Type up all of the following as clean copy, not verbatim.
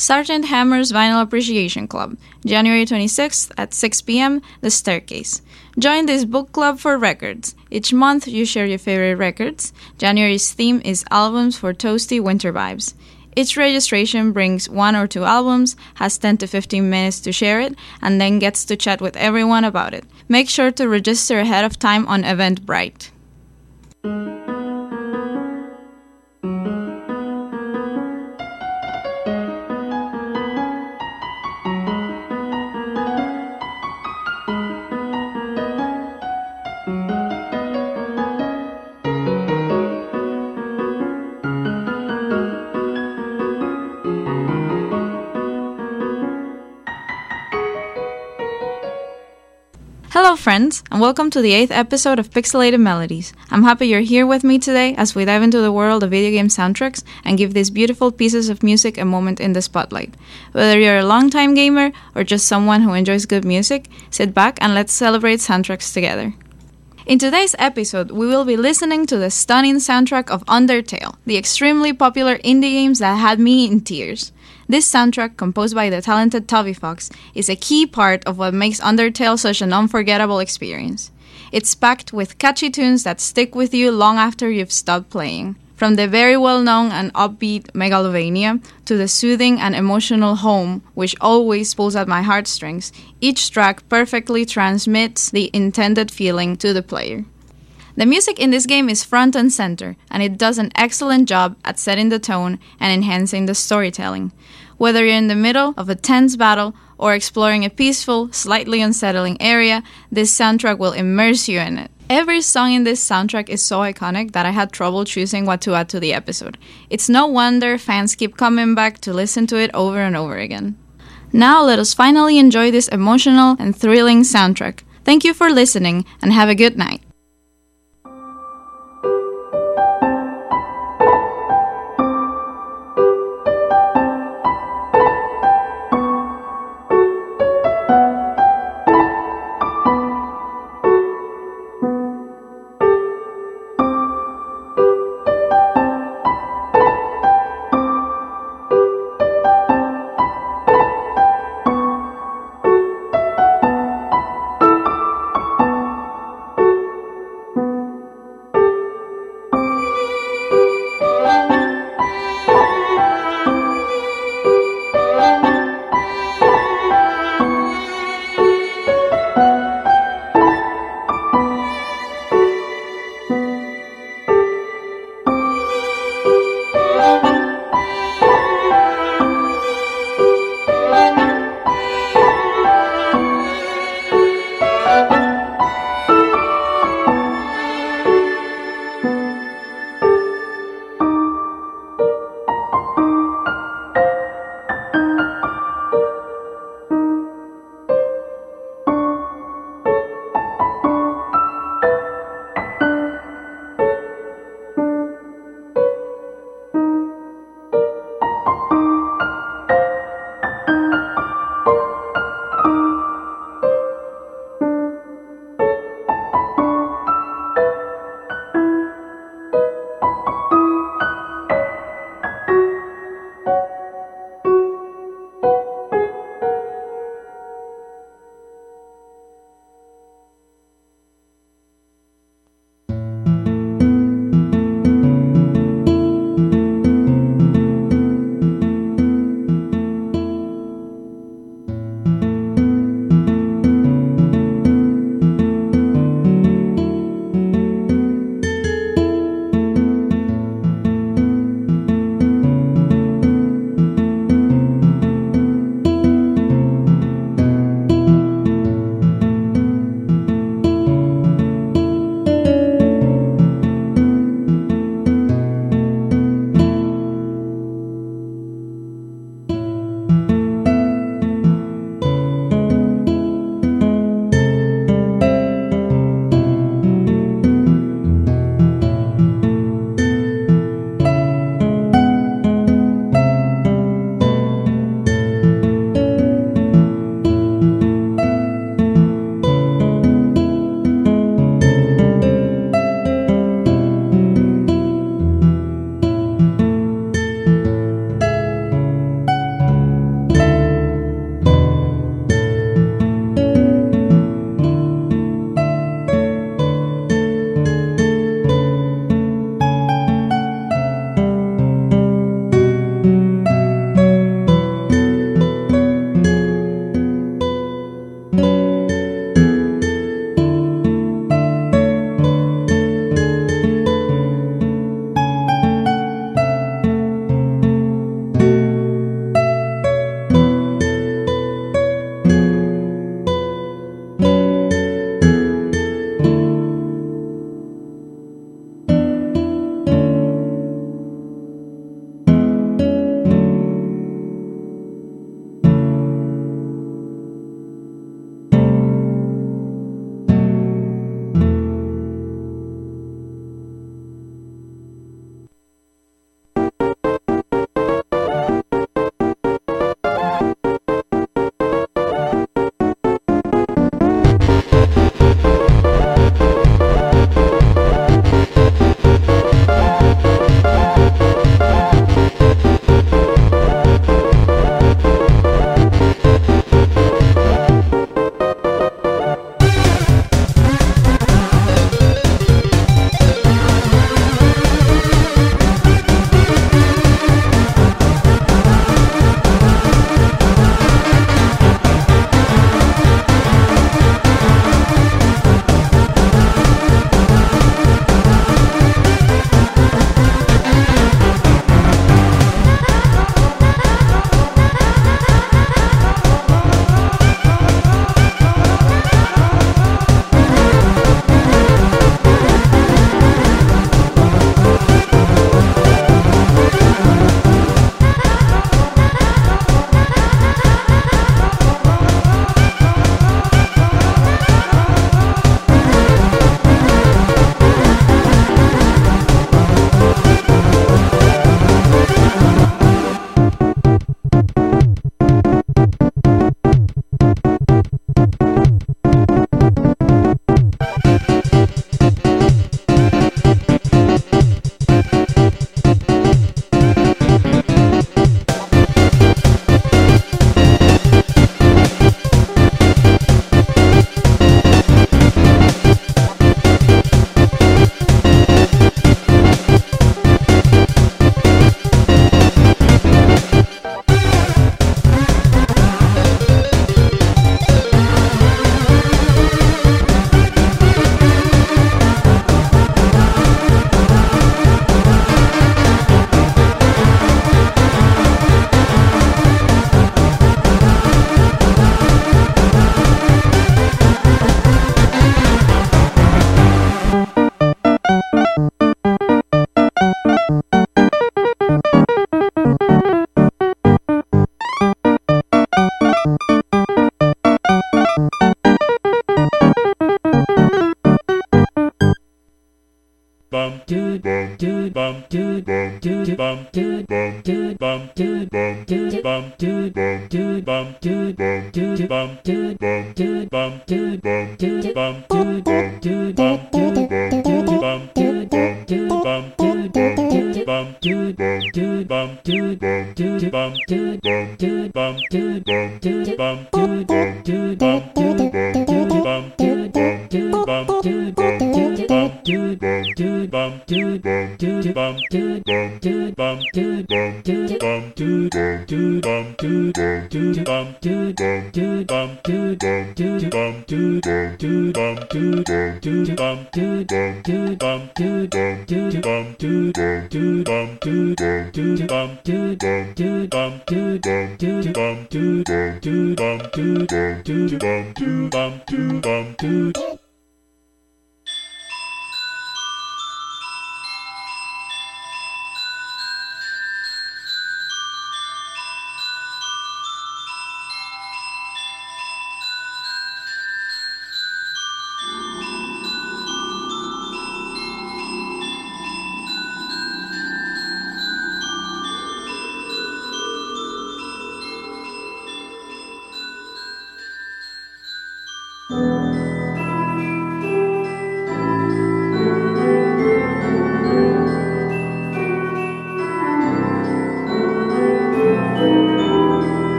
Sergeant Hammer's Vinyl Appreciation Club, January 26th at 6 p.m., The Staircase. Join this book club for records. Each month you share your favorite records. January's theme is Albums for Toasty Winter Vibes. Each registration brings 1 or 2 albums, has 10 to 15 minutes to share it, and then gets to chat with everyone about it. Make sure to register ahead of time on Eventbrite. Hello friends, and welcome to the 8th episode of Pixelated Melodies. I'm happy you're here with me today as we dive into the world of video game soundtracks and give these beautiful pieces of music a moment in the spotlight. Whether you're a longtime gamer or just someone who enjoys good music, sit back and let's celebrate soundtracks together. In today's episode, we will be listening to the stunning soundtrack of Undertale, the extremely popular indie games that had me in tears. This soundtrack, composed by the talented Toby Fox, is a key part of what makes Undertale such an unforgettable experience. It's packed with catchy tunes that stick with you long after you've stopped playing. From the very well-known and upbeat Megalovania to the soothing and emotional Home, which always pulls at my heartstrings, each track perfectly transmits the intended feeling to the player. The music in this game is front and center, and it does an excellent job at setting the tone and enhancing the storytelling. Whether you're in the middle of a tense battle or exploring a peaceful, slightly unsettling area, this soundtrack will immerse you in it. Every song in this soundtrack is so iconic that I had trouble choosing what to add to the episode. It's no wonder fans keep coming back to listen to it over and over again. Now let us finally enjoy this emotional and thrilling soundtrack. Thank you for listening, and have a good night.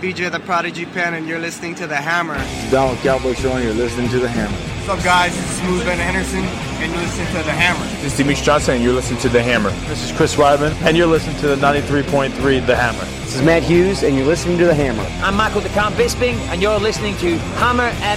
DJ The Prodigy Pen, and you're listening to The Hammer. It's Donald Cowboy Show, and you're listening to The Hammer. What's up, guys? This is Smooth Ben Henderson, and you're listening to The Hammer. This is Demetrius Johnson, and you're listening to The Hammer. This is Chris Weidman, and you're listening to the 93.3 The Hammer. This is Matt Hughes, and you're listening to The Hammer. I'm Michael de Camp Bisping, and you're listening to Hammer